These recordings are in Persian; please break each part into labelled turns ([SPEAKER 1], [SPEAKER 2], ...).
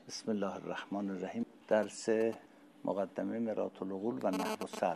[SPEAKER 1] بسم الله الرحمن الرحیم. درس مقدمه مرآة العقول و نحو الصرف.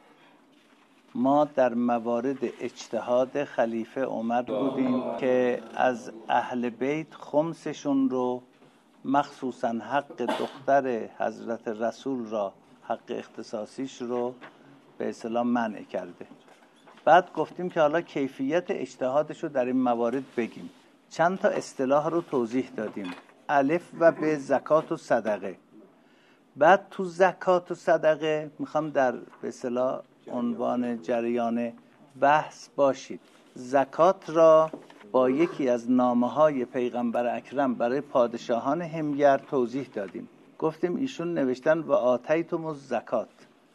[SPEAKER 1] ما در موارد اجتهاد خلیفه عمر بودیم که از اهل بیت خمسشون رو، مخصوصا حق دختر حضرت رسول را، حق اختصاصیش رو به اصطلاح منع کرده. بعد گفتیم که حالا کیفیت اجتهادش رو در این موارد بگیم. چند تا اصطلاح رو توضیح دادیم: الف و ب، زکات و صدقه. بعد تو زکات و صدقه میخوام در به اصطلاح عنوان جریان بحث باشید. زکات را با یکی از نامه‌های پیغمبر اکرم برای پادشاهان همگر توضیح دادیم. گفتیم ایشون نوشتن و آتیتم الزکات.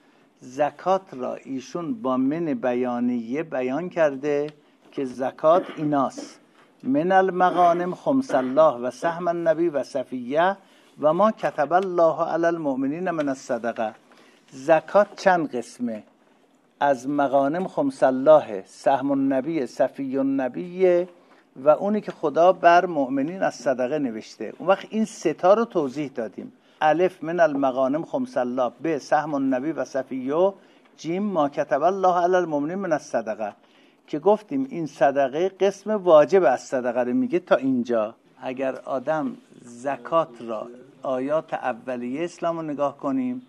[SPEAKER 1] زکات را ایشون با من بیانیه بیان کرده که زکات ایناست: من المغانم خمس الله و سهم النبی و صفیه و ما کتب الله علی المؤمنین من الصدقه. زکات چند قسمه؟ از مغانم خمس الله، سهم النبی، صفی النبی و اونی که خدا بر مؤمنین از صدقه نوشته. اون وقت این ستا رو توضیح دادیم: الف من المغانم خمس الله، ب سهم النبی و صفیه، جیم ما کتب الله علی المؤمنین من الصدقه. که گفتیم این صدقه قسم واجب از صدقه رو میگه. تا اینجا اگر آدم زکات را، آیات اولیه اسلام رو نگاه کنیم،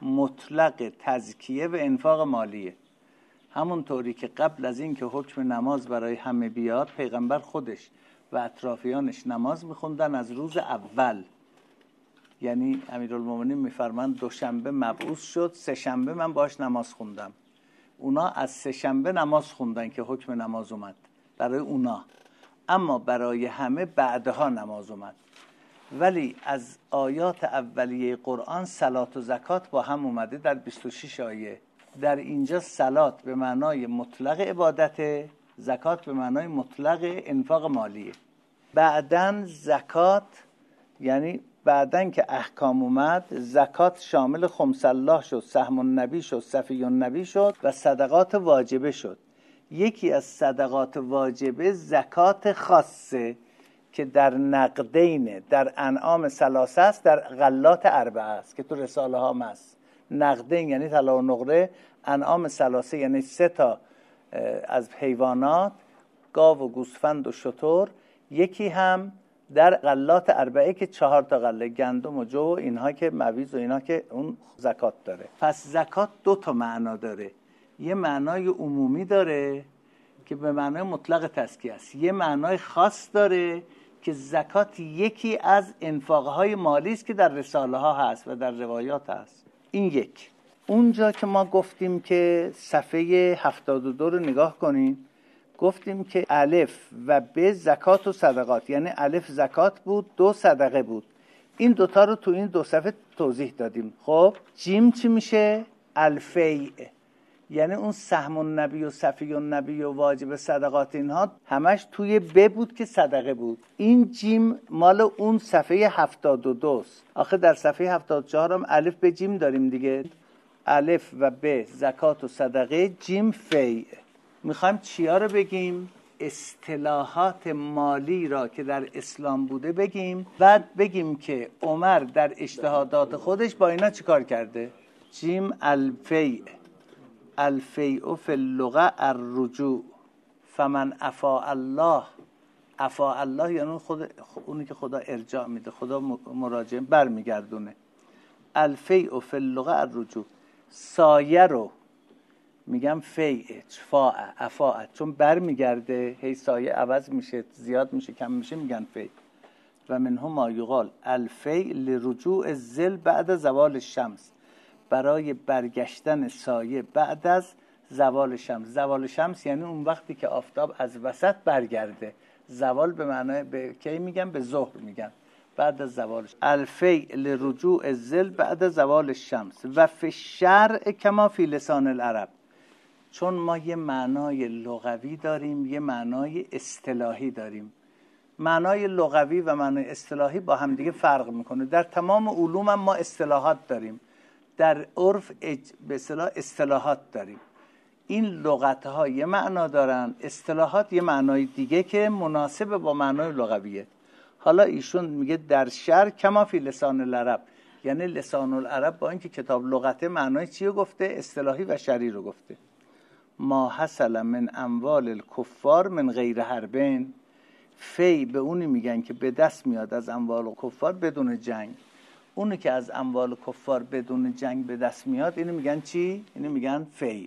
[SPEAKER 1] مطلق تزکیه و انفاق مالیه. همون طوری که قبل از این که حکم نماز برای همه بیاد، پیغمبر خودش و اطرافیانش نماز میخوندن از روز اول. یعنی امیرالمومنین میفرمند دوشنبه مبعوث شد، سه شنبه من باش نماز خوندم. اونا از سه شنبه نماز خوندن که حکم نماز اومد برای اونا، اما برای همه بعدها نماز اومد. ولی از آیات اولیه قرآن صلات و زکات با هم اومده در 26 آیه. در اینجا صلات به معنای مطلق عبادت، زکات به معنای مطلق انفاق مالیه. بعدن زکات، یعنی بعدن که احکام اومد، زکات شامل خمس الله شد، سهم النبی شد، صفی النبی شد و صدقات واجبه شد. یکی از صدقات واجبه زکات خاصه که در نقدین، در انعام ثلاثه است، در غلات اربعه است که تو رساله ها هست. نقدین یعنی طلا و نقره، انعام ثلاثه یعنی سه تا از حیوانات، گاو و گوسفند و شتر. یکی هم در غلات اربعه که 4 تا غله، گندم و جو و اینها که مویز و اینها که اون زکات داره. پس زکات 2 تا معنا داره. یه معنای عمومی داره که به معنای مطلق تزکیه است. یه معنای خاص داره که زکات یکی از انفاقهای مالی است که در رساله ها هست و در روایات هست. این یک. اونجا که ما گفتیم که صفحه 72 رو نگاه کنین، گفتیم که الف و ب زکات و صدقات، یعنی الف زکات بود، 2 صدقه بود. این دوتا رو تو این 2 صفحه توضیح دادیم. خب جیم چی میشه؟ الفیع، یعنی اون سهم النبی و صفی النبی و واجب صدقات، اینها همش توی ب بود که صدقه بود. این جیم مال اون صفحه 72 است. آخه در صفحه 74 هم الف به جیم داریم دیگه. الف و ب زکات و صدقه، جیم فیع. میخوایم چیا رو بگیم؟ اصطلاحات مالی را که در اسلام بوده بگیم. بعد بگیم که عمر در اجتهادات خودش با اینا چیکار کرده. جیم الفیع. الفیع فی اللغه الرجوع. فمن عفا الله، عفا الله یعنی اونی که خدا ارجاع میده، خدا مراجعه برمیگردونه. الفیع فی اللغه الرجوع. سایه رو میگم فیع، فاع، افاع، چون برمیگرده، هی سایه عوض میشه، زیاد میشه، کم میشه، میگن فیع. و منهم ما یقال الفیع لرجوع الظل بعد زوال الشمس، برای برگشتن سایه بعد از زوال شمس. زوال شمس یعنی اون وقتی که آفتاب از وسط برگرده. زوال به معنای به کی میگن؟ به ظهر میگن، بعد از زوال. الفیع لرجوع الظل بعد زوال الشمس و فی الشرع کما فی لسان العرب. چون ما یه معنای لغوی داریم، یه معنای اصطلاحی داریم. معنای لغوی و معنای اصطلاحی با هم دیگه فرق میکنه. در تمام علوم هم ما اصطلاحات داریم، در عرف به اصطلاح اصطلاحات داریم. این لغت‌ها یه معنا دارن، اصطلاحات یه معنای دیگه که مناسب با معنای لغویه. حالا ایشون میگه در شرع کما فی لسان العرب، یعنی لسان العرب با اینکه کتاب لغته معنای چی رو گفته؟ اصطلاحی و شرعی رو گفته. ما حصل من اموال الکفار من غیر حربین، فی به اونی میگن که به دست میاد از اموال کفار بدون جنگ. اونی که از اموال کفار بدون جنگ به دست میاد اینو میگن چی؟ اینو میگن فی.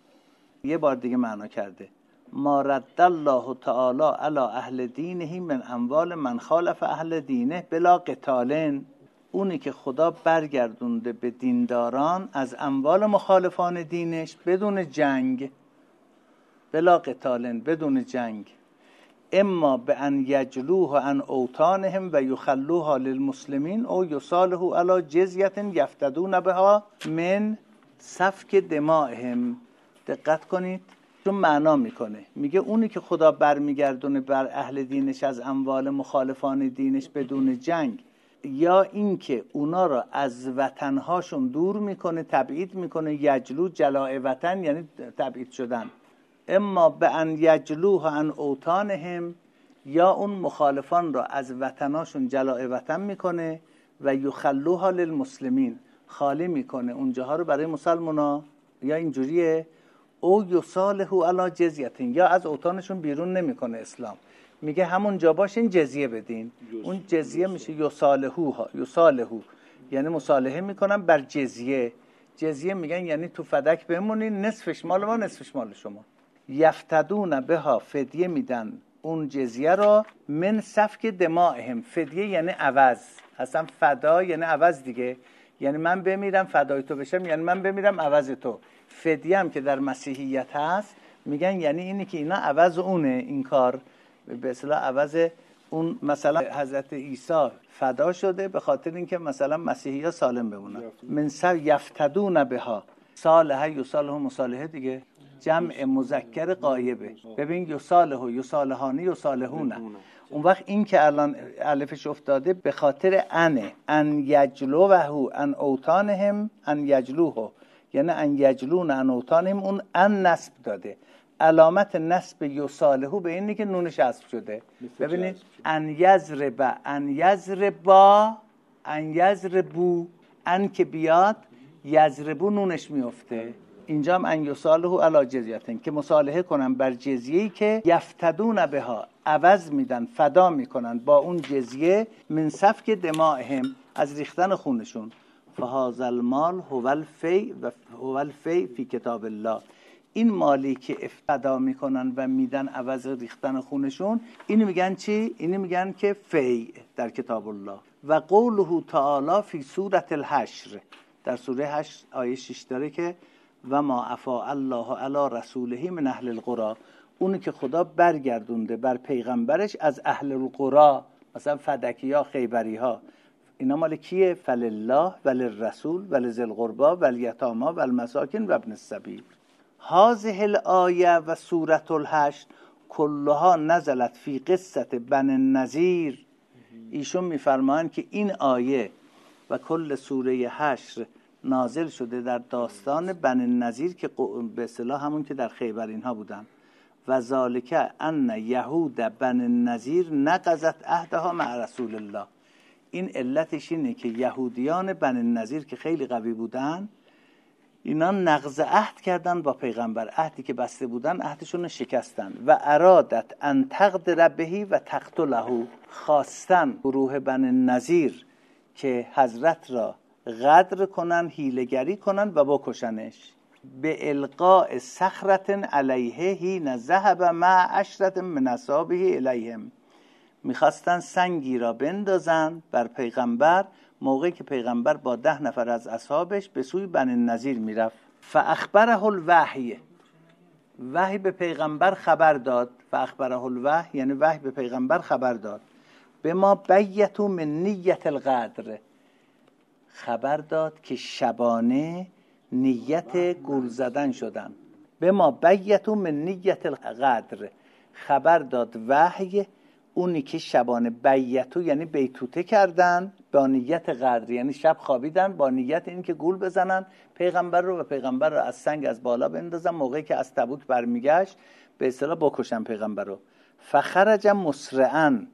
[SPEAKER 1] یه بار دیگه معنا کرده ما رد الله تعالی علی اهل دینه من اموال من خالف اهل دینه بلا قتال، اونی که خدا برگردونده به دینداران از اموال مخالفان دینش بدون جنگ، بلا قتال، بدون جنگ. اما به ان یجلوه عن اوطانهم و یخلوها للمسلمین او یصالحوا علی جزیه یفتدون بها من سفک دمائهم. دقت کنید چون معنا میکنه، میگه اونی که خدا برمیگردونه بر اهل دینش از اموال مخالفان دینش بدون جنگ، یا اینکه اونا را از وطنهاشون دور میکنه، تبعید میکنه. یجلو جلاء وطن یعنی تبعید شدن. اما به ان یجلوه عن اوطانهم، یا اون مخالفان را از وطناشون جلاء وطن میکنه و یخلوها للمسلمین، خالی میکنه اونجاها رو برای مسلمانا، یا اینجوریه او یصالحوا علی جزیه، یا از اوطانشون بیرون نمیکنه اسلام، میگه همون جا باشین جزیه بدین. اون جزیه میشه یصالحوا، یعنی مصالحه میکنن بر جزیه. جزیه میگن یعنی تو فدک بمونین، نصفش مال ما نصفش مال شما. یفتدون بها، فدیه میدن اون جزیه را، من سفک دمائهم، فدیه یعنی عوض، اصلا فدا یعنی عوض دیگه، یعنی من بمیرم فدای تو بشم، یعنی من بمیرم عوض تو. فدیه هم که در مسیحیت هست میگن یعنی اینی که اینا عوض اونه، این کار به اصطلاح عوض اون. مثلا حضرت عیسی فدا شده به خاطر اینکه مثلا مسیحی‌ها سالم بمونن. من یفتدون بها، صالحه یصالحه، مصالحه دیگه، جمع مذکر غایبه. ببین یصالحه، یصالحانی، یصالحون. اون وقت این که الان الفش افتاده به خاطر ان یجلوه ان اوطانهم، ان یجلوه یعنی ان یجلون ان اوطانهم، اون ان نصب داده. علامت نصب یصالحو به اینه که نونش حذف شده. ببینید ان یضرب، ان یضربا، ان یضربو، ان که بیاد یضربو نونش میفته. اینجا هم ان یصالحو علی جزیه، که مصالحه کنن بر جزیه‌ای که یفتدون بها، عوض میدن، فدا میکنن با اون جزیه، من سفک دمائهم، از ریختن خونشون. فهذا المال هو الفی و هو الفی فی کتاب الله، این مالی که فدا میکنن و میدن عوض ریختن خونشون، اینو میگن چی؟ اینو میگن که فی در کتاب الله. و قوله تعالی فی سوره الحشر، در سوره 8 آیه 6 داره که و ما افاء الله علی رسوله من اهل القرى، اونی که خدا برگردونده بر پیغمبرش از اهل القرى، مثلا فدکی‌ها، خیبری‌ها، اینا مال کیه؟ فلله وللرسول ولذی القربى والیتامی والمساکین و ابن السبیل. هذه الآیه و سوره الحشر کلها نزلت فی قصه بنی النضیر. ایشون میفرمایند که این آیه و کل سوره حشر نازل شده در داستان بنی النضیر که به اصطلاح همون که در خیبر اینها بودن. و ذالک ان یهود بنی النضیر نقضت عهدها مع رسول الله. این علتش اینه که یهودیان بنی النضیر که خیلی قوی بودن، اینا نقض عهد کردن با پیغمبر، عهدی که بسته بودن عهدشون رو شکستن. و ارادت ان تقدر بهی و تقتله، خواستن گروه بنی النضیر که حضرت را غدر کنن، حیله‌گری کنن و بکشنش. به القاء صخرة علیه حین ذهب مع عشرة من اصحابه الیهم، میخواستن سنگی را بندازن بر پیغمبر موقعی که پیغمبر با 10 نفر از اصحابش به سوی بنی النضیر میرفت. فاخبره الوحی، وحی به پیغمبر خبر داد. فاخبره الوحی یعنی وحی به پیغمبر خبر داد. به ما بیتو من نیت الغدر، خبر داد که شبانه نیت گول زدن شدن. به ما بیتو من نیت الغدر، خبر داد وحی اونی که شبانه بیتو یعنی بیتوته کردن با نیت غدر، یعنی شب خوابیدن با نیت این که گول بزنن پیغمبر رو و پیغمبر رو از سنگ از بالا بندازن، موقعی که از تبوک برمیگشت به اصطلاح بکشن پیغمبر رو. فخرج مسرعا،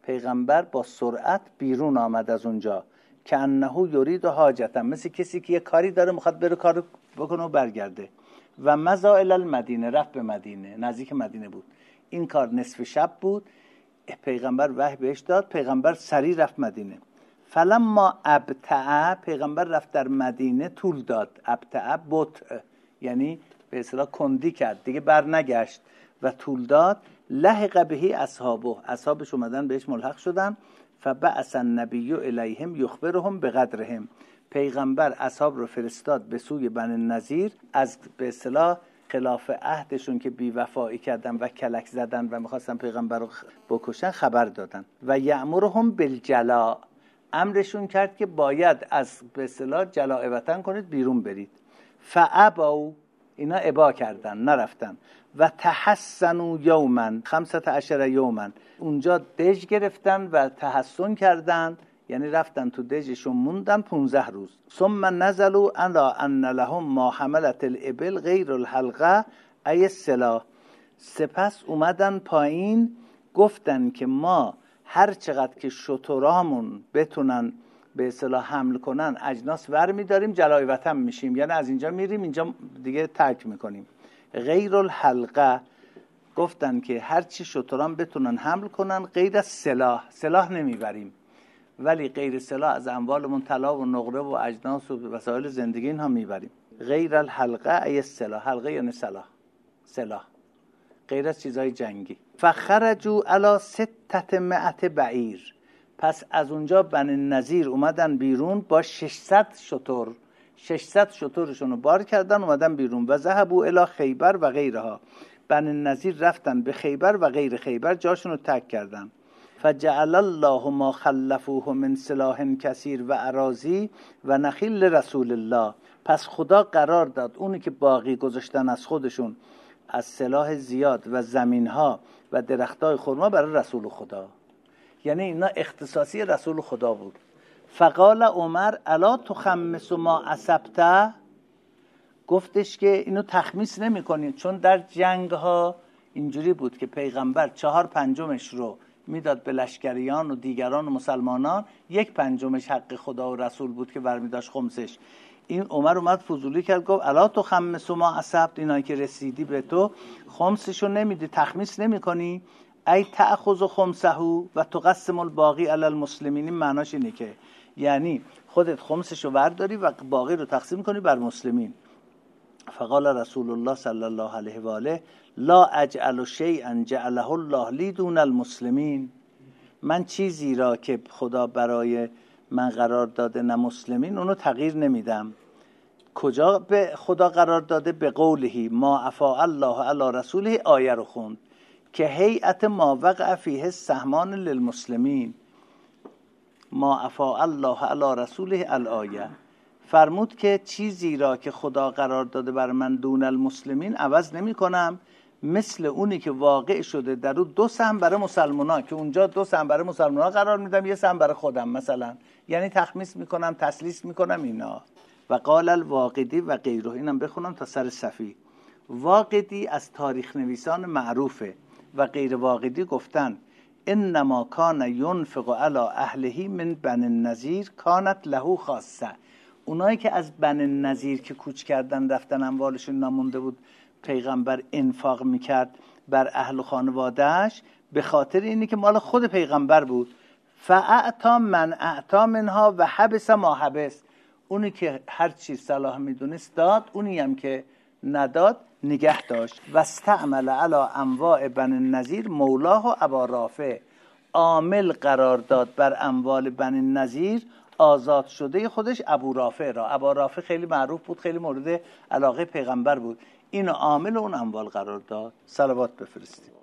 [SPEAKER 1] پیغمبر با سرعت بیرون آمد از اونجا که انه یرید حاجتا، مثل کسی که یه کاری داره میخواد بره کارو بکنه و برگرده. و مضى الی المدینه، رفت به مدینه، نزدیک مدینه بود. این کار نصف شب بود، پیغمبر وحی بهش داد، پیغمبر سریع رفت مدینه. فلما ابتع، پیغمبر رفت در مدینه، طول داد. ابتع بطع، یعنی به اصطلاح کندی کرد، دیگه بر نگشت و طول داد. لحق بهی اصحابه، اصحابش اومدن بهش ملحق شدن. فبعث النبی الیهم یخبرهم بقدرهم، پیغمبر اصحاب رو فرستاد به سوی بنی النضیر از به اصطلاح خلاف عهدشون که بی‌وفایی کردن و کلک زدن و می‌خواستن پیغمبر رو بکشن خبر دادن. و یأمرهم بالجلاء، امرشون کرد که باید از به اصطلاح جلاء وطن کنید، بیرون برید. فابوا، اینا ابا کردن، نرفتن. و تحسنوا یوما 15 یوما، اونجا دژ گرفتن و تحسن کردن، یعنی رفتن تو دژشون موندن 15 روز. ثم نزلوا ان لهم ما حملت الابل غیر الحلقه ای السلاح، سپس اومدن پایین گفتن که ما هر چقدر که شترامون بتونن به اصطلاح حمل کنن اجناس ور می‌داریم، جلای وطن میشیم، یعنی از اینجا میریم اینجا دیگه ترک میکنیم. غیر الحلقه، گفتن که هر چی شتران بتونن حمل کنن غیر از سلاح نمیبریم، ولی غیر سلاح از اموالمون طلا و نقره و اجناس و وسایل زندگی اینها میبریم. غیر الحلقه ای السلاح، حلقه یعنی سلاح غیر از چیزهای جنگی. فخرجوا علی 600 بعیر، پس از اونجا بنی النضیر اومدن بیرون با 600 شتر، 600 شترشون رو بار کردن اومدن بیرون. و ذهبوا الی خیبر و غیرها، بنی النضیر رفتن به خیبر و غیر خیبر، جاشون رو ترک کردن. فجعل الله ما خلفوه من سلاح کثیر و اراضی و نخیل لرسول الله، پس خدا قرار داد اونی که باقی گذاشتن از خودشون از سلاح زیاد و زمینها و درختای خرما برای رسول خدا، یعنی اینا اختصاصی رسول خدا بود. فقال عمر الا تخمس ما اصبت، گفتش که اینو تخمیس نمی کنید، چون در جنگ ها اینجوری بود که پیغمبر 4/5 رو میداد به لشکریان و دیگران و مسلمانان، 1/5 حق خدا و رسول بود که برمی داشت خمسش. این عمر اومد فضولی کرد، گفت الا تخمس ما اصبت، اینایی که رسیدی به تو خمسشو نمیدی، تخمیس نمی کنی. ای تأخذ خمسه و تقسم الباقی علی المسلمین، معناش اینه که یعنی خودت خمسشو برداری و باقی رو تقسیم کنی بر مسلمین. فقال رسول الله صلی الله علیه و آله لا اجعل شیئا جعله الله لی دون المسلمین، من چیزی را که خدا برای من قرار داده نه مسلمین اونو تغییر نمیدم. کجا به خدا قرار داده؟ به قوله ما افاء الله علی رسوله، آیه رو خوند که هیئت ما وقع فیه سهمان للمسلمین، ما افاء الله علی رسوله الآیه، فرمود که چیزی را که خدا قرار داده بر من دون المسلمین عوض نمی کنم، مثل اونی که واقع شده در اون 2 سهم برای مسلمان‌ها، که اونجا 2 سهم برای مسلمان‌ها قرار میدم، 1 سهم برای خودم مثلا، یعنی تخمیس میکنم، تسلیس میکنم اینا. و قال الواقدی و غیره، اینم بخونم تا سر صفی. واقدی از تاریخ نویسان معروفه و غیر واقدی گفتن انما کان ينفق علی اهله من بنی النضیر کانت له خاصه، اونایی که از بنی النضیر که کوچ کردن رفتن اموالشون نمونده بود پیغمبر انفاق میکرد بر اهل و خانوادهش، به خاطر اینی که مال خود پیغمبر بود. فاعطا من اعطا منها و حبس ما حبس، اونی که هر چی صلاح میدونست داد، اونی هم که نداد نگه داشت. و استعمل علی انواع بنی النضیر مولاه و ابا رافع، عامل قرار داد بر اموال بنی النضیر آزاد شده خودش ابو رافع را. ابو رافع خیلی معروف بود، خیلی مورد علاقه پیغمبر بود، اینو عامل اون اموال قرار داد. صلوات بفرستید.